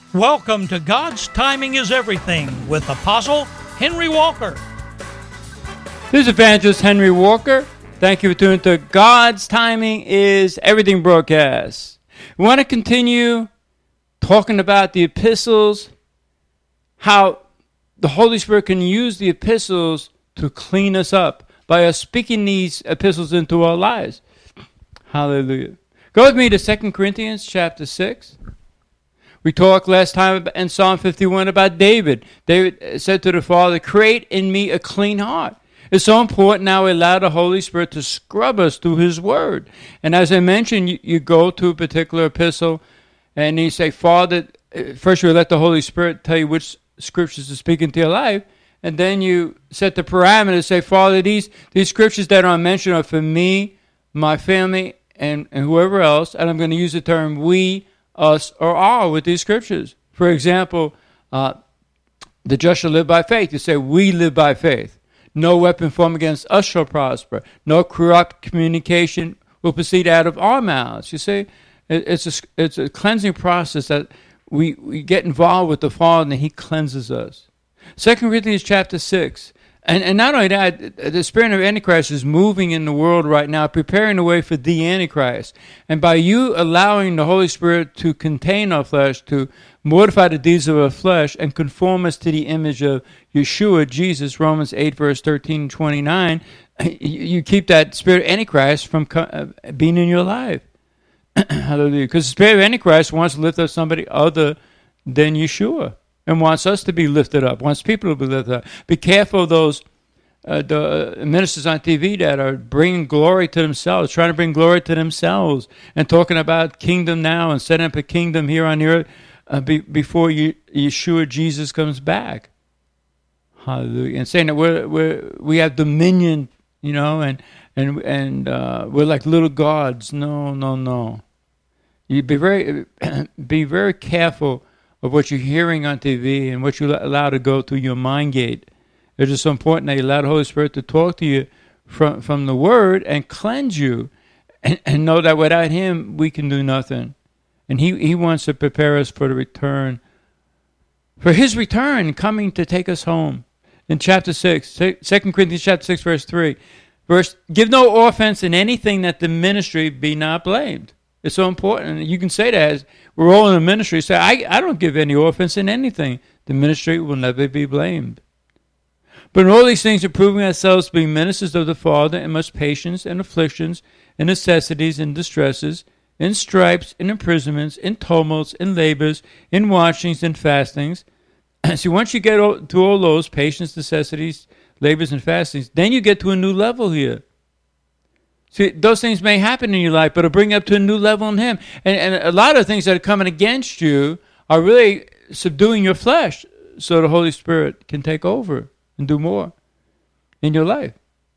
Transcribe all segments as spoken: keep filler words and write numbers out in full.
Welcome to God's Timing is Everything with Apostle Henry Walker. This is Evangelist Henry Walker. Thank you for tuning to God's Timing is Everything broadcast. We want to continue talking about the epistles, how the Holy Spirit can use the epistles to clean us up by us speaking these epistles into our lives. Hallelujah. Go with me to Second Corinthians chapter six. We talked last time in Psalm fifty-one about David. David said to the Father, create in me a clean heart. It's so important now we allow the Holy Spirit to scrub us through His Word. And as I mentioned, you, you go to a particular epistle and you say, Father, first you let the Holy Spirit tell you which scriptures to speak into your life. And then you set the parameters, say, Father, these, these scriptures that are mentioned are for me, my family, and, and whoever else. And I'm going to use the term we, us, or our with these scriptures. For example, uh, the just shall live by faith. You say, we live by faith. No weapon formed against us shall prosper. No corrupt communication will proceed out of our mouths. You see, it, it's a, it's a cleansing process that we, we get involved with the Father and He cleanses us. Second Corinthians chapter six. And, and not only that, the spirit of Antichrist is moving in the world right now, preparing the way for the Antichrist. And by you allowing the Holy Spirit to contain our flesh, to mortify the deeds of our flesh, and conform us to the image of Yeshua, Jesus, Romans eight, verse thirteen and twenty-nine, you keep that spirit of Antichrist from being in your life. Hallelujah. Because the spirit of Antichrist wants to lift up somebody other than Yeshua, and wants us to be lifted up, wants people to be lifted up. Be careful of those uh, the ministers on T V that are bringing glory to themselves, trying to bring glory to themselves, and talking about kingdom now and setting up a kingdom here on the earth uh, be, before you, Yeshua, Jesus, comes back. Hallelujah. And saying that we're, we're, we have dominion, you know, and, and, and uh, we're like little gods. No, no, no. You be very, be very careful of what you're hearing on T V and what you allow to go through your mind gate. It is so important that you allow the Holy Spirit to talk to you from, from the Word and cleanse you, and, and know that without Him we can do nothing. And He, he wants to prepare us for the return, for His return coming to take us home. In chapter six, Second Corinthians chapter six, verse three, verse, give no offense in anything that the ministry be not blamed. It's so important. You can say that as we're all in the ministry. Say, I, I don't give any offense in anything. The ministry will never be blamed. But in all these things, are proving ourselves to be ministers of the Father in much patience and afflictions and necessities and distresses, in stripes, in imprisonments, in tumults, in labors, in watchings, and fastings. See, once you get to all those, patience, necessities, labors, and fastings, then you get to a new level here. See, those things may happen in your life, but it'll bring you up to a new level in Him. And, and a lot of things that are coming against you are really subduing your flesh so the Holy Spirit can take over and do more in your life.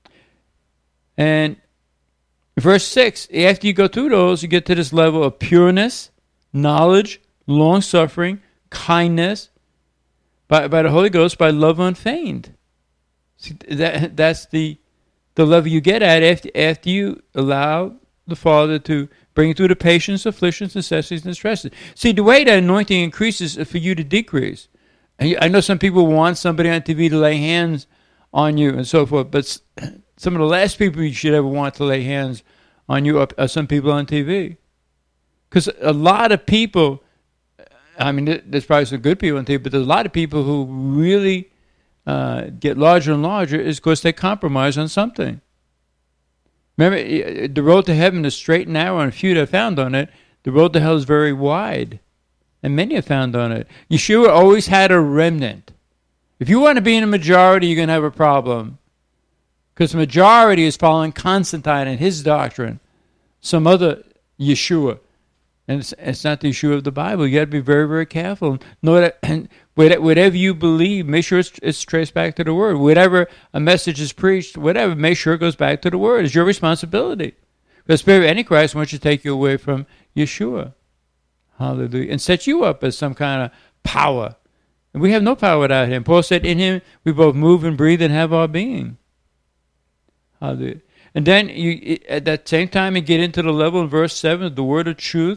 And verse six, after you go through those, you get to this level of pureness, knowledge, long-suffering, kindness, by, by the Holy Ghost, by love unfeigned. See, that, that's the... the level you get at after, after you allow the Father to bring you through the patience, afflictions, necessities, and stresses. See, the way that anointing increases is for you to decrease. And I know some people want somebody on T V to lay hands on you and so forth, but some of the last people you should ever want to lay hands on you are, are some people on T V. Because a lot of people, I mean, there's probably some good people on T V, but there's a lot of people who really... Uh, get larger and larger is because they compromise on something. Remember, the road to heaven is straight and narrow, and few that are found on it. The road to hell is very wide, and many are found on it. Yeshua always had a remnant. If you want to be in a majority, you're going to have a problem, because the majority is following Constantine and his doctrine, some other Yeshua. And it's, it's not the Yeshua of the Bible. You got to be very, very careful. Know that, and whatever you believe, make sure it's, it's traced back to the Word. Whatever a message is preached, whatever, make sure it goes back to the Word. It's your responsibility. The spirit of Antichrist wants to take you away from Yeshua. Hallelujah. And set you up as some kind of power. And we have no power without Him. Paul said, in Him we both move and breathe and have our being. Hallelujah. And then you, at that same time, you get into the level in verse seven, the word of truth,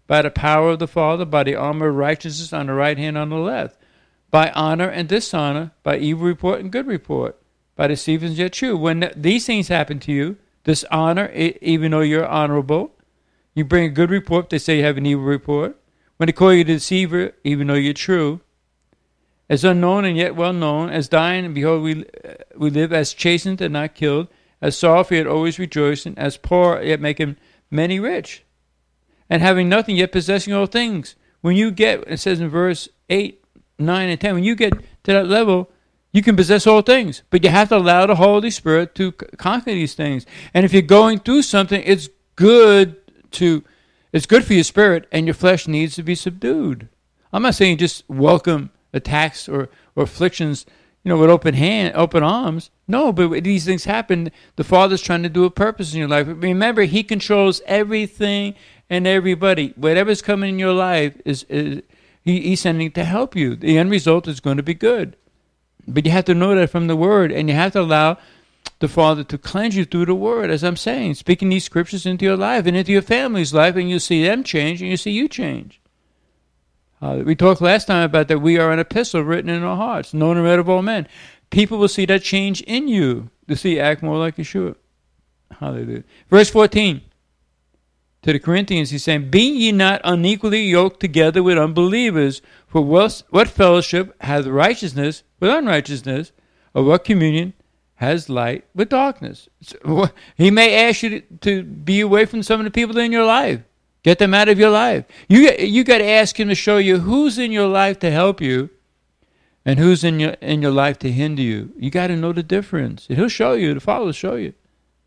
by the power of the Father, by the armor of righteousness on the right hand, on the left, by honor and dishonor, by evil report and good report, by deceiving yet true. When th- these things happen to you, dishonor, e- even though you're honorable, you bring a good report, they say you have an evil report. When they call you the deceiver, even though you're true, as unknown and yet well known, as dying, and behold, we uh, we live, as chastened and not killed, as sorrowful yet always rejoicing, as poor yet making many rich, and having nothing yet possessing all things. When you get, it says in verse eight, nine, and ten, when you get to that level, you can possess all things, but you have to allow the Holy Spirit to c- conquer these things. And if you're going through something, it's good to, it's good for your spirit, and your flesh needs to be subdued. I'm not saying just welcome attacks or, or afflictions, you know, with open hand, open arms. No, but when these things happen, the Father's trying to do a purpose in your life. Remember, He controls everything and everybody. Whatever's coming in your life is, is he, He's sending to help you. The end result is going to be good. But you have to know that from the Word, and you have to allow the Father to cleanse you through the Word, as I'm saying, speaking these scriptures into your life and into your family's life, and you'll see them change, and you'll see you change. Uh, we talked last time about that we are an epistle written in our hearts, known and read of all men. People will see that change in you to see you act more like Yeshua. Hallelujah. Verse fourteen. To the Corinthians, he's saying, be ye not unequally yoked together with unbelievers, for what, what fellowship hath righteousness with unrighteousness, or what communion has light with darkness? So, he may ask you to, to be away from some of the people in your life. Get them out of your life. You, you got to ask him to show you who's in your life to help you and who's in your, in your life to hinder you. You got to know the difference. And he'll show you. The Father will show you.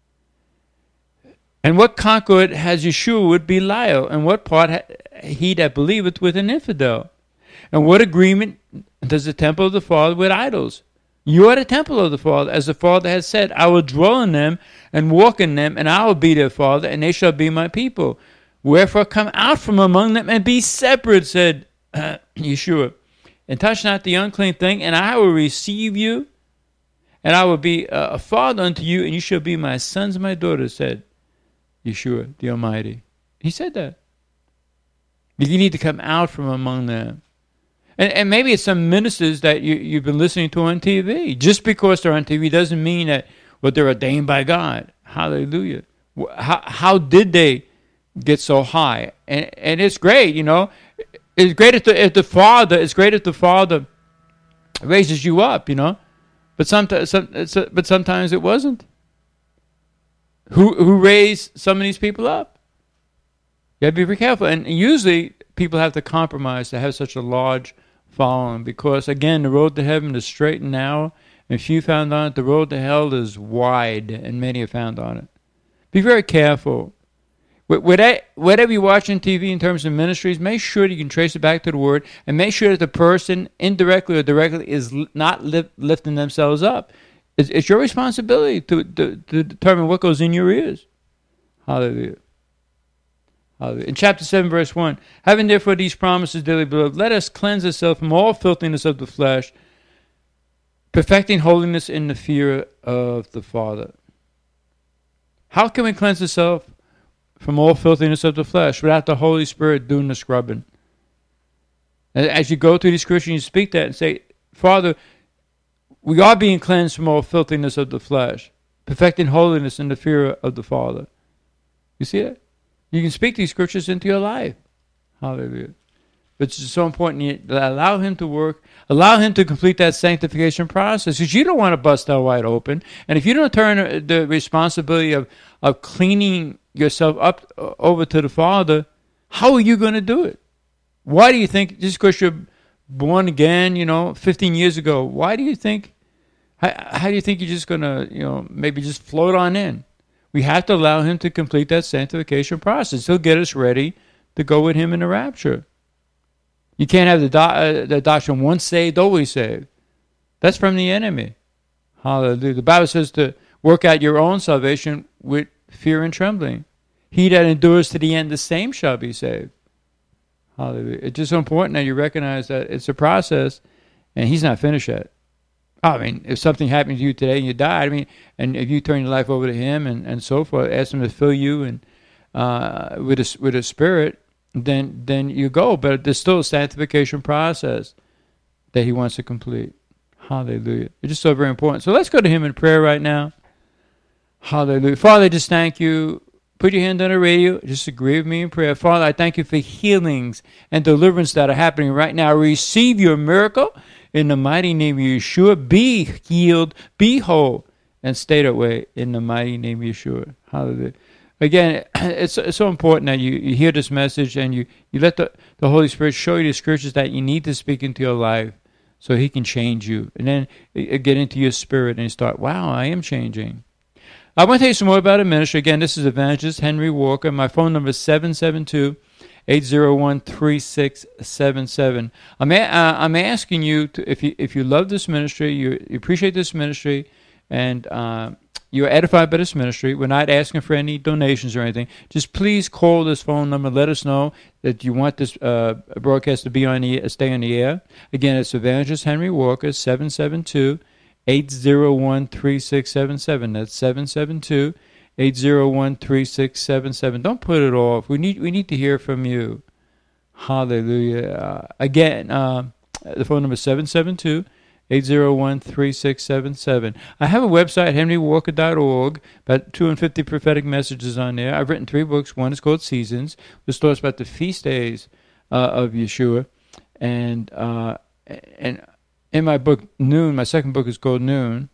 And what concord has Yeshua with Belial? And what part ha- he that believeth with an infidel? And what agreement does the temple of the Father with idols? You are the temple of the Father, as the Father has said, I will dwell in them and walk in them, and I will be their Father, and they shall be my people. Wherefore come out from among them and be separate, said uh, Yeshua, and touch not the unclean thing, and I will receive you, and I will be uh, a father unto you, and you shall be my sons and my daughters, said Yeshua, the Almighty. He said that. You need to come out from among them. And, and maybe it's some ministers that you, you've been listening to on T V. Just because they're on T V doesn't mean that well, they're ordained by God. Hallelujah. How, how did they get so high? And and it's great, you know. It's great if the, if the Father, it's great if the Father raises you up, you know. But sometimes, some, but sometimes it wasn't. Who who raised some of these people up? You have to be very careful. And usually people have to compromise to have such a large following because, again, the road to heaven is straight and narrow, and few found on it. The road to hell is wide, and many are found on it. Be very careful. Whatever you watch on T V in terms of ministries, make sure that you can trace it back to the Word, and make sure that the person, indirectly or directly, is not lifting themselves up. It's, it's your responsibility to, to, to determine what goes in your ears. Hallelujah. Hallelujah. In chapter seven, verse one, having therefore these promises, dearly beloved, let us cleanse ourselves from all filthiness of the flesh, perfecting holiness in the fear of the Father. How can we cleanse ourselves from all filthiness of the flesh without the Holy Spirit doing the scrubbing? As you go through these scriptures, you speak that and say, Father, we are being cleansed from all filthiness of the flesh, perfecting holiness in the fear of the Father. You see that? You can speak these scriptures into your life. Hallelujah. But it's so important you allow him to work, allow him to complete that sanctification process, because you don't want to bust that wide open. And if you don't turn the responsibility of, of cleaning yourself up over to the Father, how are you going to do it? Why do you think, just because you're born again, you know, fifteen years ago, why do you think, how, how do you think you're just going to, you know, maybe just float on in? We have to allow him to complete that sanctification process. He'll get us ready to go with him in the rapture. You can't have the, do- uh, the doctrine once saved, always saved. That's from the enemy. Hallelujah. The Bible says to work out your own salvation with fear and trembling. He that endures to the end, the same shall be saved. Hallelujah. It's just so important that you recognize that it's a process, and he's not finished yet. I mean, if something happened to you today and you died, I mean, and if you turn your life over to him and, and so forth, ask him to fill you and uh, with a, with a spirit, then then you go. But there's still a sanctification process that he wants to complete. Hallelujah. It's just so very important. So let's go to him in prayer right now. Hallelujah. Father, I just thank you. Put your hand on the radio. Just agree with me in prayer. Father, I thank you for healings and deliverance that are happening right now. Receive your miracle in the mighty name of Yeshua. Be healed, be whole, and stay that way in the mighty name of Yeshua. Hallelujah. Again, it's, it's so important that you, you hear this message and you, you let the, the Holy Spirit show you the scriptures that you need to speak into your life so he can change you. And then get into your spirit and start, wow, I am changing. I want to tell you some more about the ministry. Again, this is Evangelist Henry Walker. My phone number is seven seven two, eight zero one, three six seven seven. I'm, a, uh, I'm asking you, to, if you if you love this ministry, you, you appreciate this ministry, and uh, you're edified by this ministry, we're not asking for any donations or anything. Just please call this phone number. Let us know that you want this uh, broadcast to be on the stay on the air. Again, it's Evangelist Henry Walker, seven seven two, eight zero one, three six seven seven. That's seven seven two, eight zero one, three six seven seven. Don't put it off. We need we need to hear from you. Hallelujah. Uh, again, uh, the phone number is seven seven two, eight zero one, three six seven seven. I have a website, henry walker dot org, about two hundred fifty prophetic messages on there. I've written three books. One is called Seasons, which talks about the feast days uh, of Yeshua. And uh, and in my book, Noon, my second book is called Noon,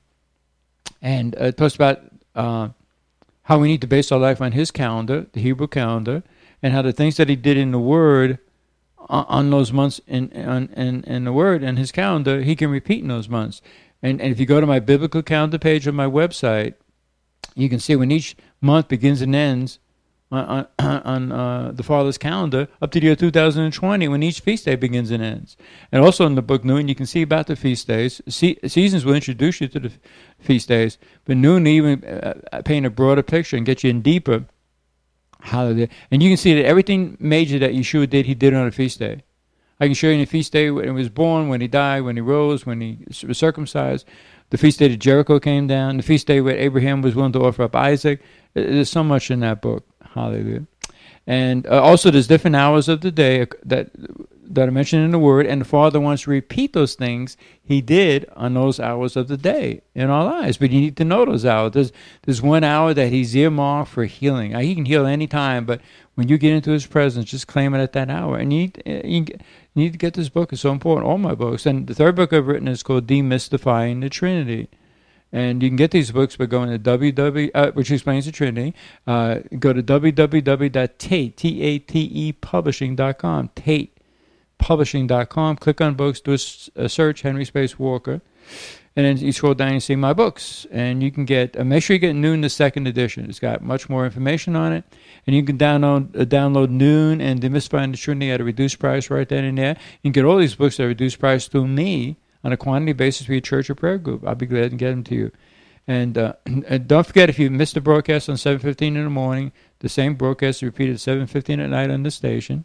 and uh, it talks about uh, how we need to base our life on his calendar, the Hebrew calendar, and how the things that he did in the Word on, on those months in, in, in, in the Word and his calendar, he can repeat in those months. And, and if you go to my biblical calendar page on my website, you can see when each month begins and ends on, on, on uh, the Father's calendar up to the year two thousand twenty, when each feast day begins and ends. And also in the book Noon, you can see about the feast days. Se- seasons will introduce you to the f- feast days, but Noon even uh, paint a broader picture and get you in deeper. Hallelujah. And you can see that everything major that Yeshua did, he did on a feast day. I can show you in the feast day when he was born, when he died, when he rose, when he was circumcised. The feast day that Jericho came down. The feast day where Abraham was willing to offer up Isaac. There's so much in that book. Hallelujah. And uh, also there's different hours of the day that that are mentioned in the Word, and the Father wants to repeat those things he did on those hours of the day in our lives. But you need to know those hours. There's, there's one hour that he's earmarked for healing. Now, he can heal any time, but when you get into his presence, just claim it at that hour. And you need, you need to get this book. It's so important, all my books. And the third book I've written is called Demystifying the Trinity. And you can get these books by going to www, uh, which explains the Trinity. Uh, go to w w w dot tate, T A T E publishing dot com, tate publishing dot com. Click on books, do a, a search, Henry Space Walker, and then you scroll down and see my books. And you can get, uh, make sure you get Noon, the second edition. It's got much more information on it. And you can download uh, download Noon and Demystifying the Trinity at a reduced price right then and there. You can get all these books at a reduced price through me, on a quantity basis for your church or prayer group. I'll be glad to get them to you. And, uh, and don't forget, if you missed the broadcast on seven fifteen in the morning, the same broadcast is repeated at seven fifteen at night on the station.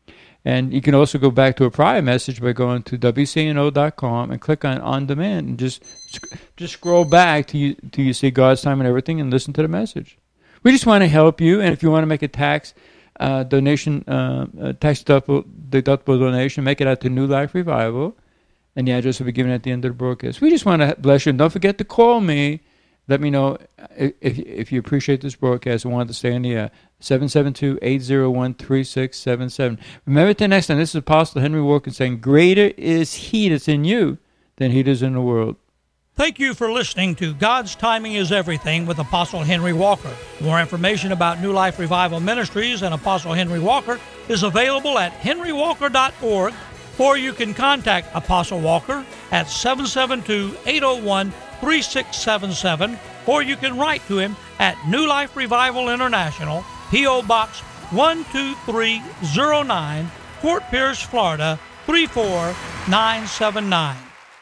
And you can also go back to a prior message by going to w c n o dot com and click on On Demand and just just scroll back till you, till you see God's Time and Everything and listen to the message. We just want to help you, and if you want to make a tax uh, donation, uh, a tax deductible, deductible donation, make it out to New Life Revival. And the address will be given at the end of the broadcast. We just want to bless you. And don't forget to call me. Let me know if if you appreciate this broadcast and want to stay on the air. seven seven two, eight zero one, three six seven seven. Remember till next time, this is Apostle Henry Walker saying, greater is he that's in you than he that is in the world. Thank you for listening to God's Timing is Everything with Apostle Henry Walker. More information about New Life Revival Ministries and Apostle Henry Walker is available at henry walker dot org. Or you can contact Apostle Walker at seven seven two, eight zero one, three six seven seven, or you can write to him at New Life Revival International, P O. Box one two three zero nine, Fort Pierce, Florida, three four nine seven nine.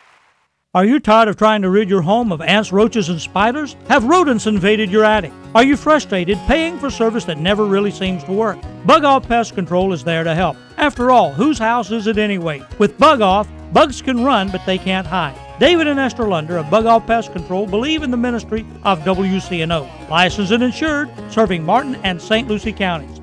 Are you tired of trying to rid your home of ants, roaches, and spiders? Have rodents invaded your attic? Are you frustrated paying for service that never really seems to work? Bug Off Pest Control is there to help. After all, whose house is it anyway? With Bug Off, bugs can run, but they can't hide. David and Esther Lunder of Bug Off Pest Control believe in the ministry of W C N O. Licensed and insured, serving Martin and Saint Lucie counties.